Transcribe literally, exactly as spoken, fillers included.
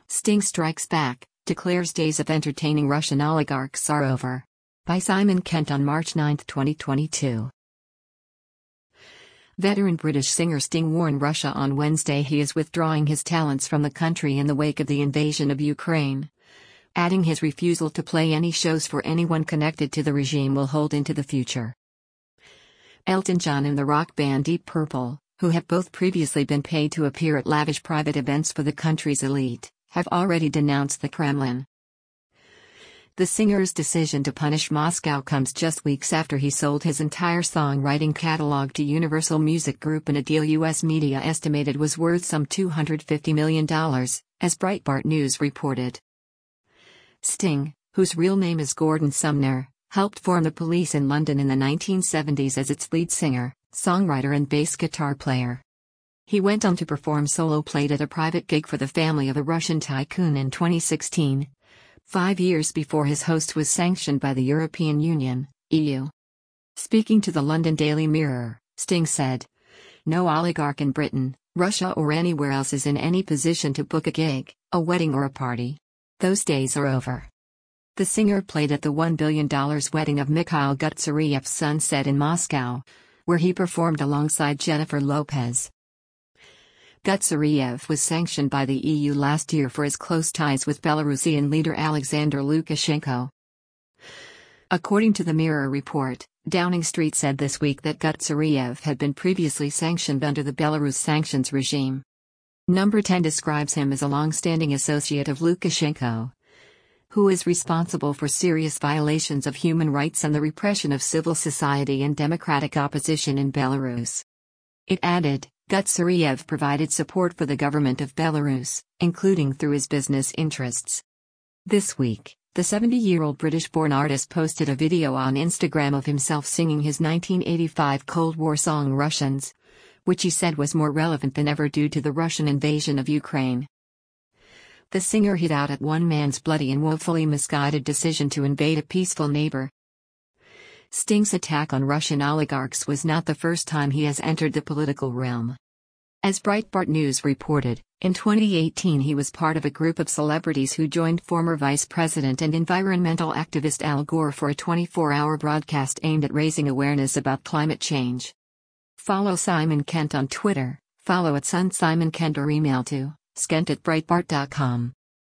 Sting strikes back, declares days of entertaining Russian oligarchs are over. By Simon Kent on March ninth, twenty twenty-two. Veteran British singer Sting warned Russia on Wednesday he is withdrawing his talents from the country in the wake of the invasion of Ukraine, adding his refusal to play any shows for anyone connected to the regime will hold into the future. Elton John and the rock band Deep Purple, who have both previously been paid to appear at lavish private events for the country's elite, have already denounced the Kremlin. The singer's decision to punish Moscow comes just weeks after he sold his entire songwriting catalog to Universal Music Group in a deal U S media estimated was worth some two hundred fifty million dollars, as Breitbart News reported. Sting, whose real name is Gordon Sumner, helped form the Police in London in the nineteen seventies as its lead singer, songwriter and bass guitar player. He went on to perform solo played at a private gig for the family of a Russian tycoon in twenty sixteen. Five years before his host was sanctioned by the European Union, E U. Speaking to the London Daily Mirror, Sting said, "No oligarch in Britain, Russia or anywhere else is in any position to book a gig, a wedding or a party. Those days are over." The singer played at the one billion dollars wedding of Mikhail Gutsaryev's sunset in Moscow, where he performed alongside Jennifer Lopez. Gutsaryev was sanctioned by the E U last year for his close ties with Belarusian leader Alexander Lukashenko. According to the Mirror report, Downing Street said this week that Gutsaryev had been previously sanctioned under the Belarus sanctions regime. Number ten describes him as a long-standing associate of Lukashenko, who is responsible for serious violations of human rights and the repression of civil society and democratic opposition in Belarus. It added, Gutsaryev provided support for the government of Belarus, including through his business interests. This week, the seventy-year-old British-born artist posted a video on Instagram of himself singing his nineteen eighty-five Cold War song Russians, which he said was more relevant than ever due to the Russian invasion of Ukraine. The singer hit out at one man's bloody and woefully misguided decision to invade a peaceful neighbor. Sting's attack on Russian oligarchs was not the first time he has entered the political realm. As Breitbart News reported, in twenty eighteen he was part of a group of celebrities who joined former Vice President and environmental activist Al Gore for a twenty-four hour broadcast aimed at raising awareness about climate change. Follow Simon Kent on Twitter, follow at Sun Simon Kent or email to skent at breitbart dot com.